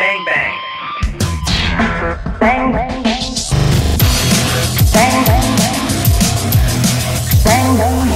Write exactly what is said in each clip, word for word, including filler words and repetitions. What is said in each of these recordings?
Bang Bang. Bang Bang. Bang Bang. Bang Bang.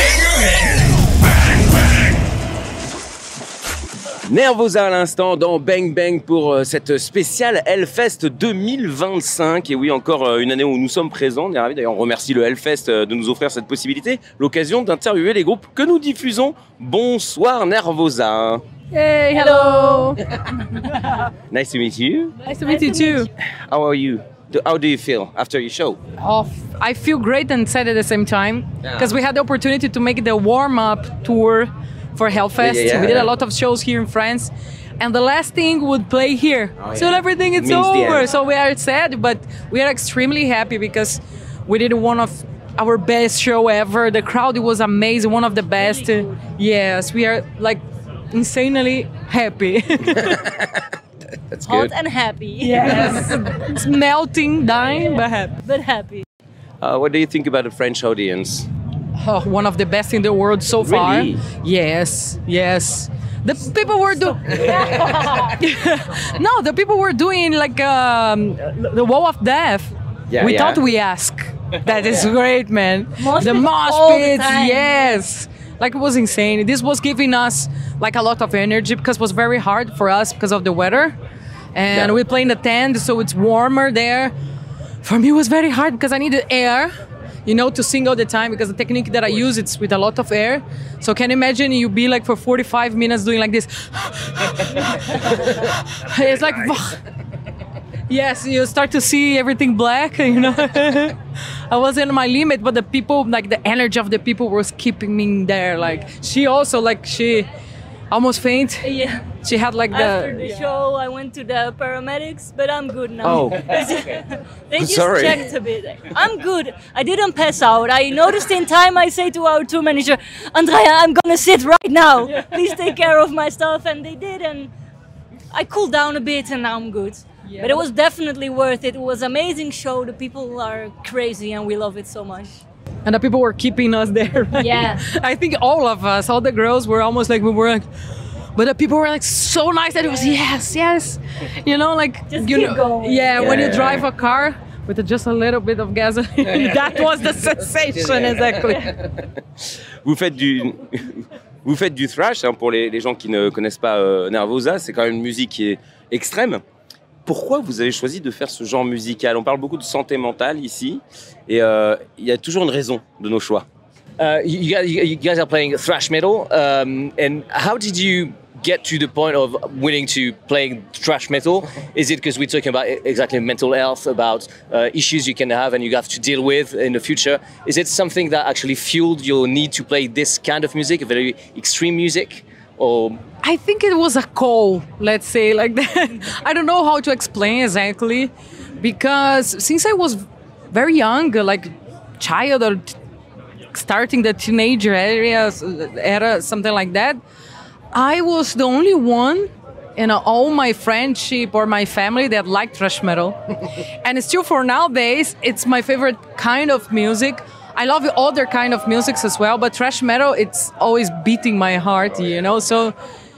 Nervosa à l'instant dans Bang Bang pour euh, cette spéciale Hellfest deux mille vingt-cinq. Et oui, encore euh, une année où nous sommes présents. On est ravis. D'ailleurs, on remercie le Hellfest euh, de nous offrir cette possibilité, l'occasion d'interviewer les groupes que nous diffusons. Bonsoir Nervosa. Hey, hello. Nice to meet you. Nice to meet you too. How are you? Do- How do you feel after your show? Oh, I feel great and sad at the same time because we had the opportunity to make the warm-up tour for Hellfest. Yeah, yeah, yeah. We did a lot of shows here in France, and the last thing would play here. Oh, so yeah. everything is Means the over. end. So we are sad, but we are extremely happy because we did one of our best show ever. The crowd was amazing, one of the best. Really good. Yes, we are like insanely happy. That's Hot good. and happy. Yes, it's melting, dying, but happy. But happy. Uh, what do you think about the French audience? Oh, one of the best in the world so far. Really? Yes, yes. The people were doing. No, the people were doing like um, the Wall of Death. Yeah, we yeah. thought we asked. That is great, man. Mosh the pits mosh all the pits, time. yes. Like it was insane. This was giving us like a lot of energy because it was very hard for us because of the weather, and Yeah. we play in the tent, so it's warmer there. For me, it was very hard because I needed air, you know, to sing all the time because the technique that I use it's with a lot of air. So can you imagine you be like for forty-five minutes doing like this? It's like, yes, you start to see everything black, you know. I was in my limit, but the people, like the energy of the people was keeping me there. Like she also, like she almost faint. Yeah. She had like the. After the show, I went to the paramedics, but I'm good now. Oh. They just Sorry. checked a bit. I'm good. I didn't pass out. I noticed in time. I say to our tour manager, Andrea, I'm gonna sit right now. Please take care of my stuff, and they did, and I cooled down a bit, and now I'm good. Yeah. But it was definitely worth it. It was an amazing show. The people are crazy, and we love it so much. And the people were keeping us there. Right? Yeah. I think all of us, all the girls were almost like we were like, but the people were like so nice that it was yes, yes. You know, like Just you keep know, going. yeah, when you Yeah. drive a car with just a little bit of gasoline, that was the sensation exactly. Vous faites du, vous faites du thrash, hein, pour les, les gens qui ne connaissent pas euh, Nervosa, c'est quand même une musique qui est extrême. Pourquoi vous avez choisi de faire ce genre musical? On parle beaucoup de santé mentale ici, et euh, il y a toujours une raison de nos choix. Uh, you, guys, you guys are playing thrash metal, um, and how did you get to the point of willing to play thrash metal? Is it because we're talking about exactly mental health, about uh, issues you can have and you have to deal with in the future? Is it something that actually fueled your need to play this kind of music, very extreme music, or? I think it was a call, let's say like that. I don't know how to explain exactly, because since I was very young, like child or t- starting the teenager area, era, something like that, I was the only one in all my friendship or my family that liked thrash metal. And still for nowadays, it's my favorite kind of music. I love other kind of musics as well, but thrash metal, it's always beating my heart, you know? So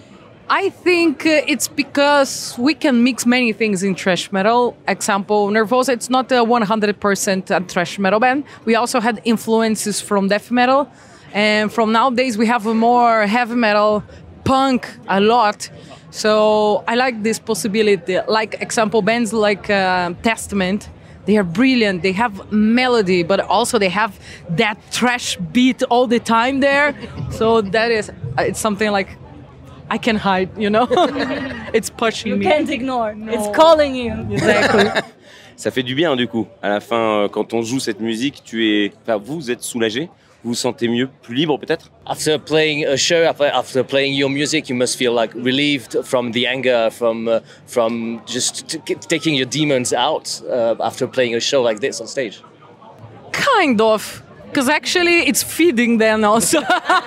I think uh, it's because we can mix many things in thrash metal. Example, Nervosa, it's not a one hundred percent a thrash metal band. We also had influences from death metal. And from nowadays, we have a more heavy metal, punk, a lot. So I like this possibility. Like example, bands like uh, Testament, they are brilliant. They have melody, but also they have that thrash beat all the time there. So that is, it's something like I can hide, you know? It's pushing You me. can't ignore. No. It's calling you. Exactly. Ça fait du bien du coup. À la fin, euh, quand on joue cette musique, tu es, enfin, vous êtes soulagé, vous vous sentez mieux, plus libre peut-être. After playing a show, after, after playing your music, you must feel like relieved from the anger, from uh, from just t- taking your demons out uh, after playing a show like this on stage. Kind of. Because actually it's feeding them also.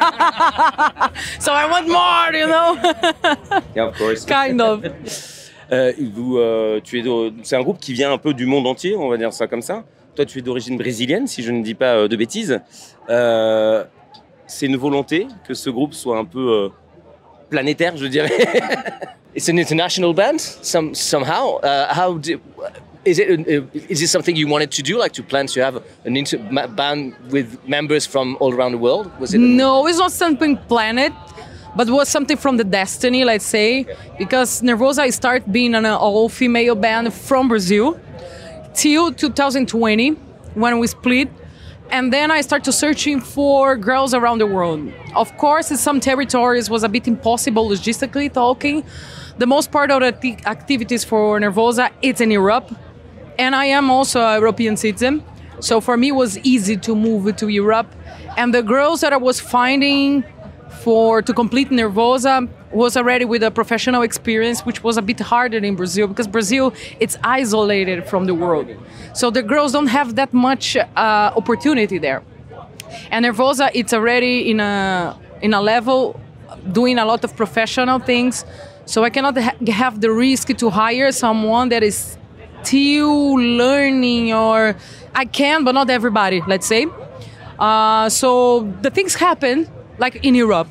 So I want more, you know? Yeah, of course. Kind of. Euh, vous, euh, tu es de- c'est un groupe qui vient un peu du monde entier, on va dire ça comme ça. Toi, tu es d'origine brésilienne, si je ne dis pas euh, de bêtises. Euh, c'est une volonté que ce groupe soit un peu euh, planétaire, je dirais. It's an international band, some somehow. Uh, how do, is it? Uh, is it something you wanted to do, like to plan to have an inter- ma- band with members from all around the world? Was it? No, it's not something planned, but was something from the destiny, let's say, because Nervosa started being an all-female band from Brazil till two thousand twenty when we split. And then I started searching for girls around the world. Of course, in some territories was a bit impossible logistically talking. The most part of the t- activities for Nervosa, it's in Europe. And I am also a European citizen. So for me, it was easy to move to Europe. And the girls that I was finding for to complete Nervosa was already with a professional experience, which was a bit harder in Brazil because Brazil, it's isolated from the world. So the girls don't have that much uh, opportunity there. And Nervosa, it's already in a in a level doing a lot of professional things. So I cannot ha- have the risk to hire someone that is still learning, or I can, but not everybody, let's say. Uh, so the things happen like in Europe.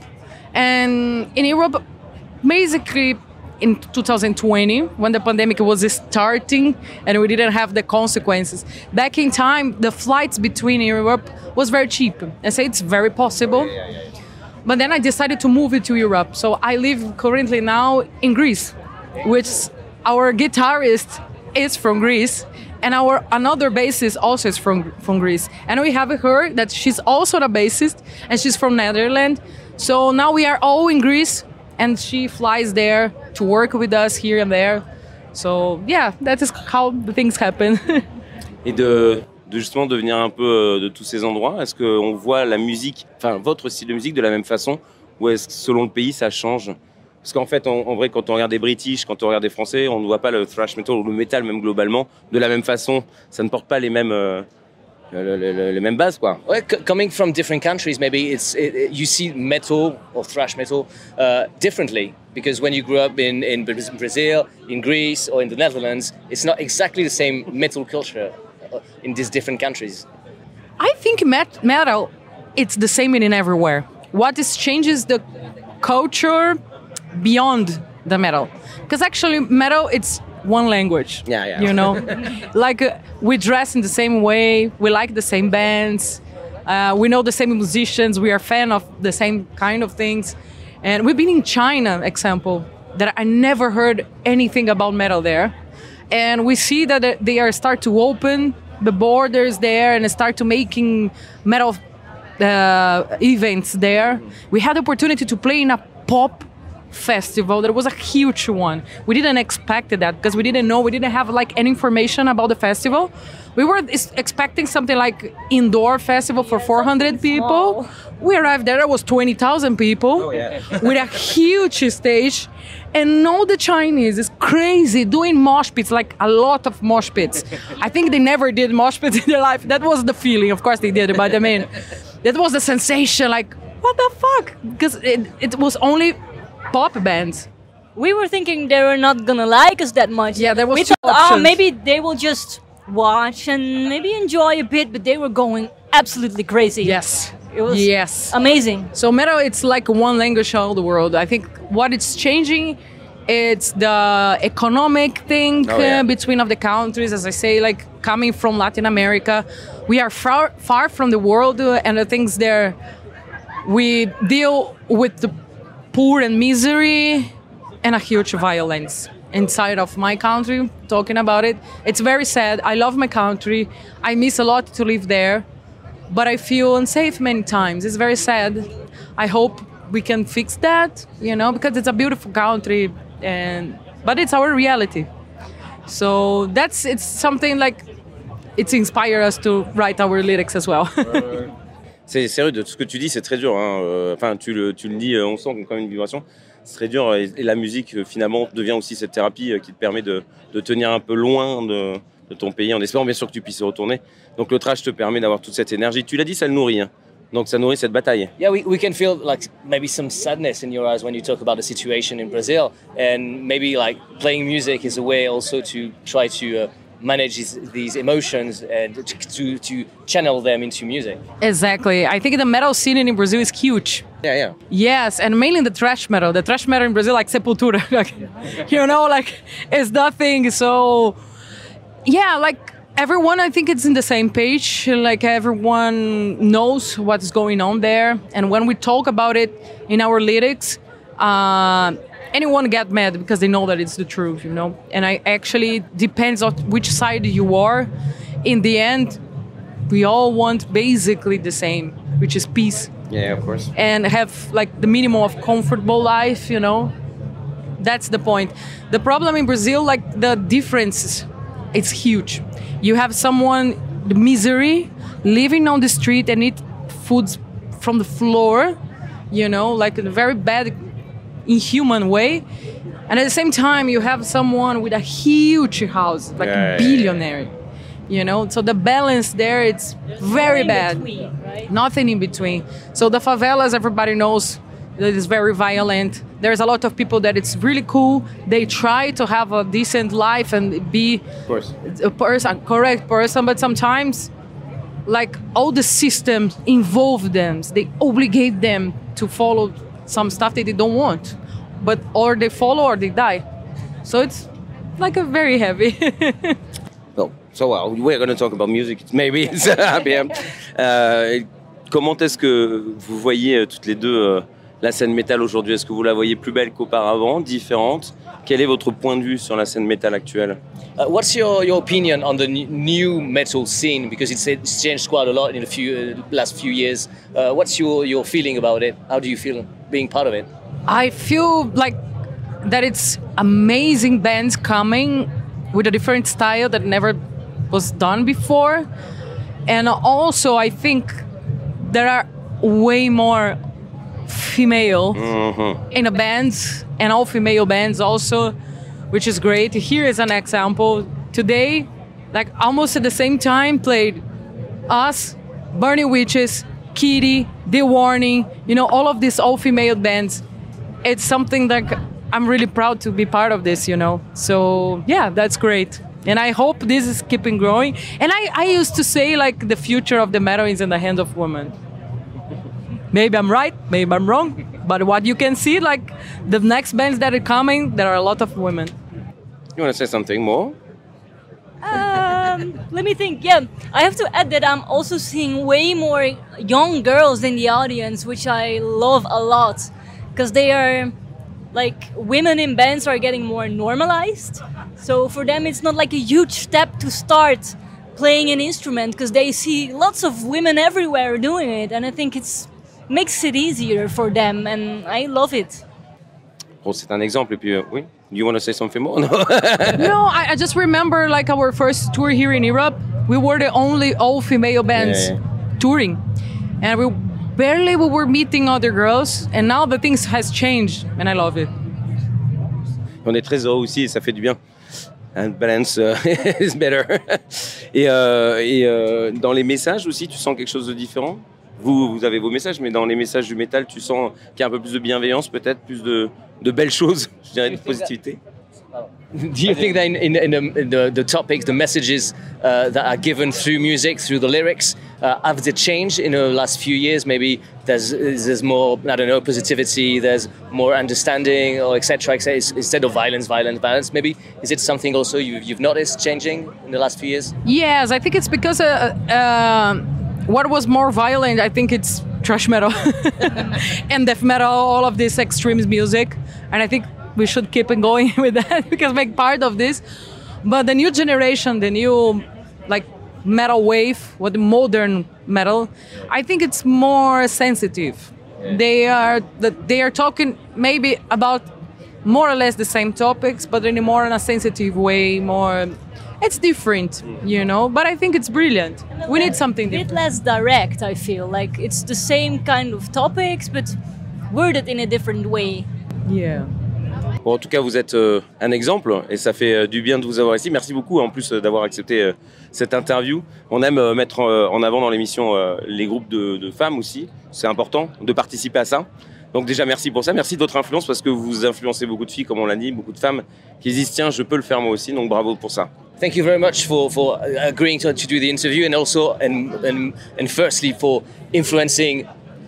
And in Europe, basically in two thousand twenty, when the pandemic was starting and we didn't have the consequences, back in time, the flights between Europe was very cheap. I say it's very possible. Yeah, yeah, yeah. But then I decided to move it to Europe. So I live currently now in Greece, which our guitarist is from Greece. And our another bassist also is from, from Greece. And we have her that she's also the bassist and she's from Netherlands. So now we are all in Greece and she flies there to work with us here and there. So yeah, that is how the things happen. Et de, de justement devenir un peu de tous ces endroits, est-ce qu'on voit la musique, enfin votre style de musique de la même façon, ou est-ce que selon le pays ça change? Parce qu'en fait, en, en vrai, quand on regarde des British, quand on regarde des Français, on ne voit pas le thrash metal ou le metal même globalement de la même façon. Ça ne porte pas les mêmes, euh, les, les, les mêmes bases, quoi. Well, c- coming from different countries, maybe it's it, it, you see metal or thrash metal uh, differently, because when you grew up in, in Brazil, in Greece, or in the Netherlands, it's not exactly the same metal culture in these different countries. I think met- metal, it's the same in everywhere. What is changes the culture beyond the metal, because actually metal, it's one language. Yeah, yeah. You know, like uh, we dress in the same way, we like the same bands, uh, we know the same musicians, we are fan of the same kind of things. And we've been in China, example, that I never heard anything about metal there. And we see that they are start to open the borders there and start to making metal uh, events there. We had the opportunity to play in a pop festival that was a huge one. We didn't expect that because we didn't know, we didn't have like any information about the festival. We were is- expecting something like indoor festival for four hundred people. We arrived there, there was twenty thousand people oh, yeah. with a huge stage. And all the Chinese is crazy doing mosh pits, like a lot of mosh pits. I think they never did mosh pits in their life. That was the feeling. Of course they did, but I mean, that was the sensation, like, what the fuck? Because it, it was only pop bands. We were thinking they were not gonna like us that much. Yeah, there was we two thought, options. oh, maybe they will just watch and maybe enjoy a bit, but they were going absolutely crazy. Yes. It was yes. amazing. So metal, it's like one language all the world. I think what it's changing, it's the economic thing Oh, yeah. uh, between of the countries. As I say, like coming from Latin America, we are far far from the world, uh, and the things there, we deal with the poor and misery and a huge violence inside of my country. Talking about it, it's very sad. I love my country. I miss a lot to live there, but I feel unsafe many times. It's very sad. I hope we can fix that, you know, because it's a beautiful country, and but it's our reality. So that's it's something like it's inspired us to write our lyrics as well. C'est, c'est rude, tout ce que tu dis, c'est très dur. Hein. Euh, Enfin, tu le, tu le dis, euh, on sent qu'il y a quand même une vibration. C'est très dur. Et, et la musique, euh, finalement, devient aussi cette thérapie euh, qui te permet de, de tenir un peu loin de, de ton pays, en espérant bien sûr que tu puisses y retourner. Donc le trash te permet d'avoir toute cette énergie. Tu l'as dit, ça le nourrit. Hein. Donc ça nourrit cette bataille. Yeah, we, we can feel like maybe some sadness in your eyes when you talk about the situation in Brazil, and maybe like playing music is a way also to try to uh, manage these, these emotions and to, to to channel them into music. Exactly. I think the metal scene in Brazil is huge. Yeah, yeah. Yes, and mainly the thrash metal. The thrash metal in Brazil, like Sepultura, like, you know, like it's nothing. So, yeah, like everyone, I think it's in the same page. Like everyone knows what's going on there, and when we talk about it in our lyrics, uh, anyone get mad because they know that it's the truth, you know. And I actually depends on which side you are. In the end, we all want basically the same, which is peace. Yeah, of course. And have like the minimum of comfortable life, you know. That's the point. The problem in Brazil, like the difference, it's huge. You have someone, the misery, living on the street and eat foods from the floor, you know, like in a very bad, inhuman way. And at the same time, you have someone with a huge house, like Yeah, a billionaire, you know. So the balance there, it's very in bad. between, right? Nothing in between. So the favelas, everybody knows that it's very violent. There's a lot of people that it's really cool. They try to have a decent life and be Of course. a person, correct person, but sometimes, like all the systems involve them. They obligate them to follow some stuff that they don't want, but or they follow or they die. So it's like a very heavy. Well, so well, we're going to talk about music. Maybe it's happy. Euh, comment est-ce que vous voyez euh, toutes les deux euh, la scène métal aujourd'hui? Est-ce que vous la voyez plus belle qu'auparavant, différente? Quel est votre point de vue sur la scène métal actuelle? Uh, what's your, your opinion on the n- new metal scene? Because it's, it's changed quite a lot in the few, uh, last few years. Uh, what's your, your feeling about it? How do you feel being part of it? I feel like that it's amazing bands coming with a different style that never was done before. And also, I think there are way more female Mm-hmm. in the bands and all female bands also, which is great. Here is an example. Today, like almost at the same time, played us, Burning Witches, Kitty, The Warning, you know, all of these all female bands. It's something that I'm really proud to be part of this, you know. So yeah, that's great. And I hope this is keeping growing. And I, I used to say like the future of the metal is in the hands of women. Maybe I'm right, maybe I'm wrong. But what you can see, like the next bands that are coming, there are a lot of women. You want to say something more? Um, let me think. Yeah, I have to add that I'm also seeing way more young girls in the audience, which I love a lot, because they are like women in bands are getting more normalized. So for them, it's not like a huge step to start playing an instrument, because they see lots of women everywhere doing it, and I think it's makes it easier for them, and I love it. Bon, c'est un exemple. Et puis, euh, oui. You want to say something more? No. No, I, I just remember like our first tour here in Europe, we were the only all-female bands Yeah, yeah. touring. And we barely we were meeting other girls, and now the things has changed, and I love it. On est très heureux aussi et ça fait du bien. And balance uh, is better. Et, euh, et euh, dans les messages aussi, tu sens quelque chose de différent? Vous, vous avez vos messages, mais dans les messages du métal, tu sens qu'il y a un peu plus de bienveillance, peut-être plus de, de belles choses, je dirais, de positivité. Do you think that in, in, in, the, in the, the topics, the messages uh, that are given through music, through the lyrics, uh, have they changed in the last few years? Maybe there's there's more, I don't know, positivity, there's more understanding, or et cetera, et cetera, instead of violence, violence, violence. Maybe is it something also you've, you've noticed changing in the last few years? Yes, I think it's because uh, uh, what was more violent, I think it's thrash metal and death metal, all of this extreme music. And I think we should keep on going with that because make part of this. But the new generation, the new like metal wave, what the modern metal, I think it's more sensitive. They are that they are talking maybe about more or less the same topics, but in a more in a sensitive way, more. It's different, you know, but I think it's brilliant. We need something A bit different. less direct, I feel. Like it's the same kind of topics, but worded in a different way. Yeah. Bon, en tout cas, vous êtes euh, un exemple et ça fait euh, du bien de vous avoir ici. Merci beaucoup en plus euh, d'avoir accepté euh, cette interview. On aime euh, mettre euh, en avant dans l'émission euh, les groupes de, de femmes aussi. C'est important de participer à ça. Donc déjà, merci pour ça. Merci de votre influence parce que vous influencez beaucoup de filles, comme on l'a dit, beaucoup de femmes qui disent « Tiens, je peux le faire moi aussi ». Donc bravo pour ça. Thank you very much for, for agreeing to, to do the interview, and also and, and and firstly for influencing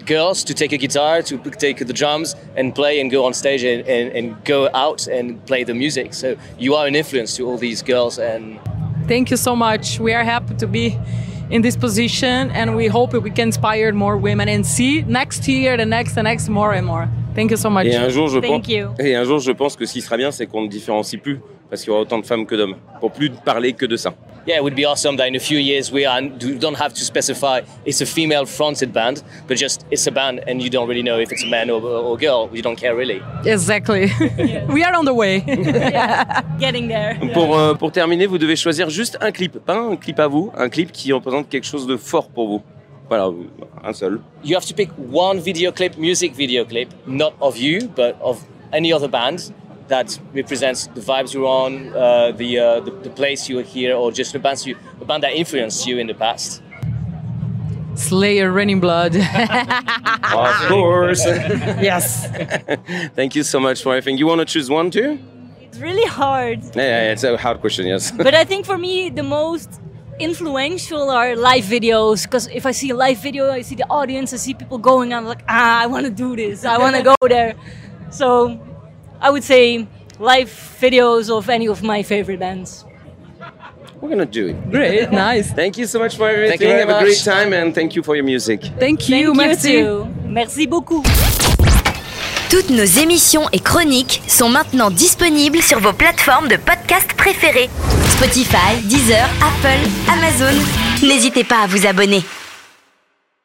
girls to take a guitar, to take the drums and play and go on stage and, and, and go out and play the music. So you are an influence to all these girls. And Thank you so much. We are happy to be in this position, and we hope we can inspire more women and see next year, the next, the next, more and more. Thank you so much. Et un jour, je Thank pense, you. et un jour, je pense que ce qui sera bien, c'est qu'on ne différencie plus, parce qu'il y aura autant de femmes que d'hommes, pour plus parler que de ça. yeah, it would be awesome that in a few years we are, do- don't have to specify it's a female fronted band, but just it's a band and you don't really know if it's a man or, or girl. You don't care really. Exactly. We are on the way. Getting there. Pour, euh, pour terminer, vous devez choisir juste un clip, pas un clip à vous, un clip qui représente quelque chose de fort pour vous. Voilà, un seul. You have to pick one video clip, music video clip, not of you, but of any other band that represents the vibes you're on, uh, the, uh, the the place you are here, or just the bands you, the band that influenced you in the past. Slayer, Raining Blood. Of course. Yes. Thank you so much for everything. You want to choose one too? It's really hard. Yeah, yeah, it's a hard question, yes. But I think for me, the most influential are live videos. Because if I see a live video, I see the audience, I see people going, I'm like, ah, I want to do this. I want to go there. So I would say live videos of any of my favorite bands. We're gonna do it. Great, nice. Thank you so much for everything. Thank you very Have a great much. time and thank you for your music. Thank you, Thank merci. you too. Merci beaucoup. Toutes nos émissions et chroniques sont maintenant disponibles sur vos plateformes de podcast préférées. Spotify, Deezer, Apple, Amazon. N'hésitez pas à vous abonner.